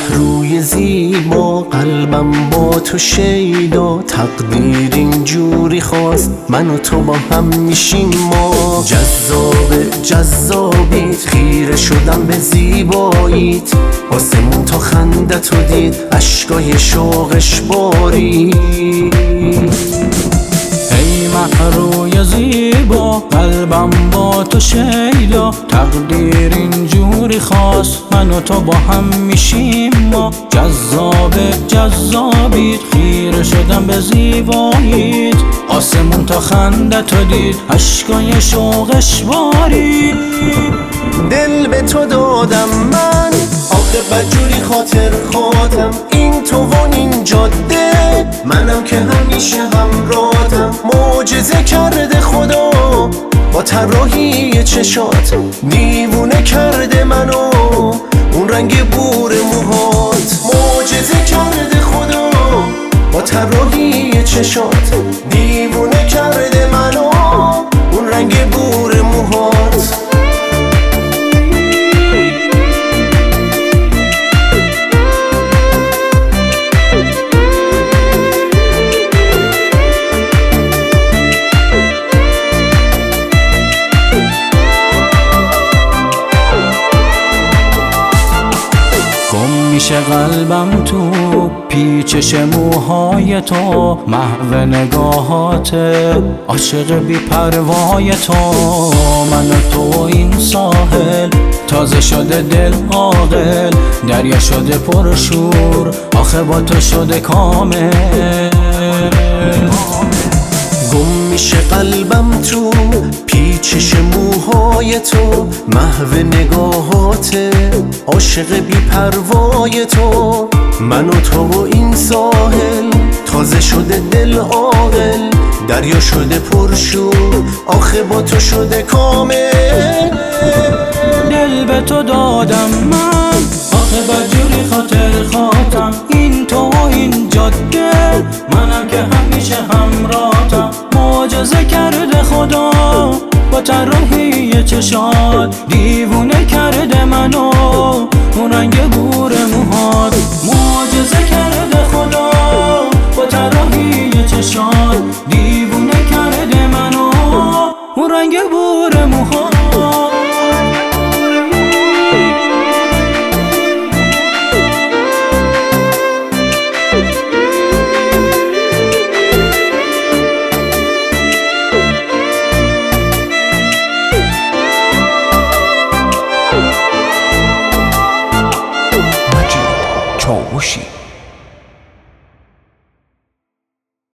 محروی زیبا قلبم با تو شیدا، تقدیر اینجوری خواست من و تو با هم میشیم ما. جذابیت خیره شدم به زیباییت، آسمون تا خندتو دید اشکای شوقش باری. ای محروی زیبا قلبم با تو شیدا، تقدیر اینجوری خواست من و تو با هم میشیم ما. جذابیت خیره شدم به زیباییت، آسمون تا خندتو دید اشکای شوقش باری. دل به تو دادم من آخه بدجوری خاطر خودم، این تو و این جاده منم که همیشه همراهتم. معجزه کرده خدا با طراحی چشات، دیوونه کرده منو اون رنگ بور موهات. معجزه کرده خدا با طراحی چشات، دیوونه کرده منو اون رنگ بور موهات. میشه قلبم تو پیچش موهای تو، محو نگاهات عاشق بی پروای تو. من و تو این ساحل تازه شده دل عاقل، دریا شده پرشور آخه با تو شده کامل. گم میشه قلبم تو پیچش موهای تو، محو نگاهات عاشق بی پروای تو. من و تو و این ساحل تازه شده دل عاقل، دریا شده پرشور آخه با تو شده کامل. دل به تو دادم من آخه بدجوری خاطر خواستم، این تو و این جاده منم که همیشه همراهتم. معجزه کرده خدا با طراحی چشات، دیوونه کرده منو اون رنگ بور موهات. معجزه کرده خدا با طراحی چشات، دیوونه کرده منو اون رنگ بور موهات. چاوشی